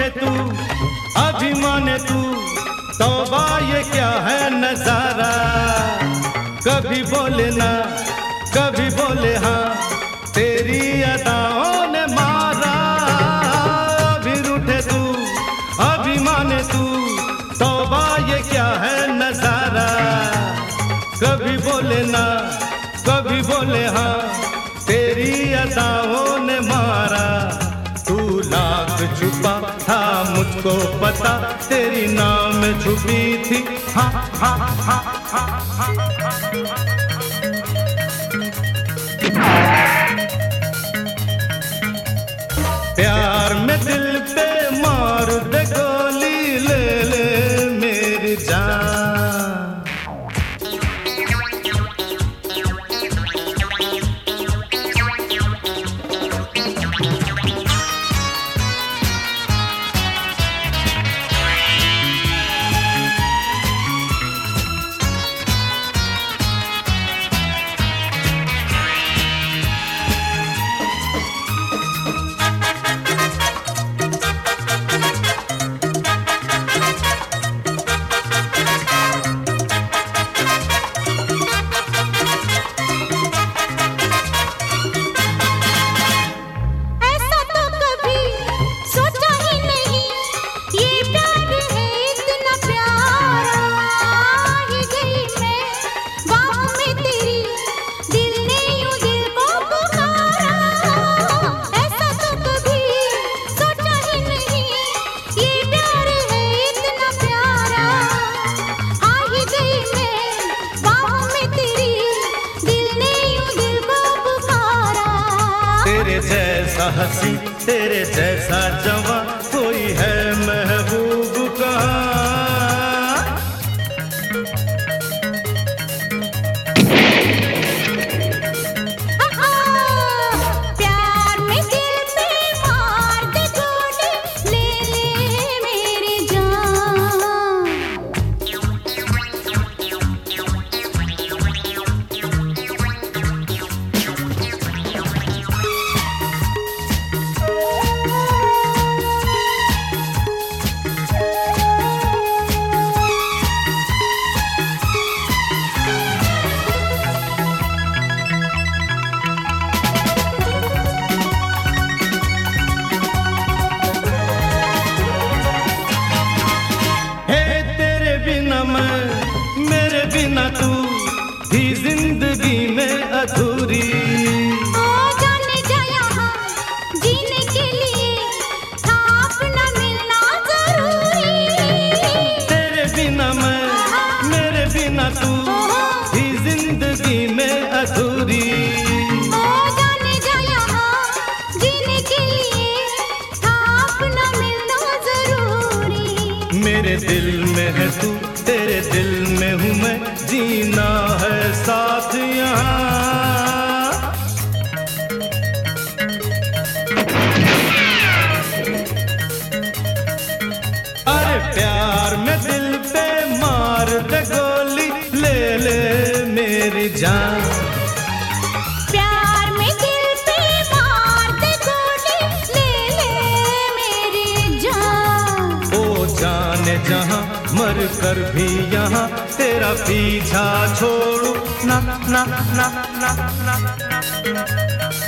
रूठे तू अभी माने तू, तौबा ये क्या है नजारा। कभी बोले ना कभी बोले हाँ, तेरी अदाओं ने मारा। अभी रूठे तू अभी माने तू, तौबा ये क्या है नजारा। कभी बोले ना कभी बोले हाँ, तेरी अदाओं ने मारा। तू लाख छुपा था मुझको पता, तेरी नाम छुपी थी हाँ हाँ हाँ हाँ हाँ। प्यार में दिल पे मार दे गोली, ले ले मेरी जान। तेरे जैसा हंसी तेरे जैसा जवां कोई है महबूब कहाँ। प्यार में दिल पे मार दे गोली, ले ले मेरी जान। मेरे बिना तू भी जिंदगी में अधूरी। जाने जा यहाँ जीने के लिए था अपना मिलना जरूरी। तेरे बिना मेरे बिना तू भी जिंदगी में अधूरी। जाने जा यहाँ जीने के लिए था अपना मिलना जरूरी। मेरे दिल में है तू तेरे दिल में हूँ मैं, जीना है साथ यहाँ। अरे प्यार में दिल पे मार दे गोली, ले ले मेरी जान। प्यार में दिल पे मार दे गोली, ले ले मेरी जान। ओ जाने जहाँ मर कर भी यहाँ तेरा पीछा छोड़ू ना ना ना ना ना ना।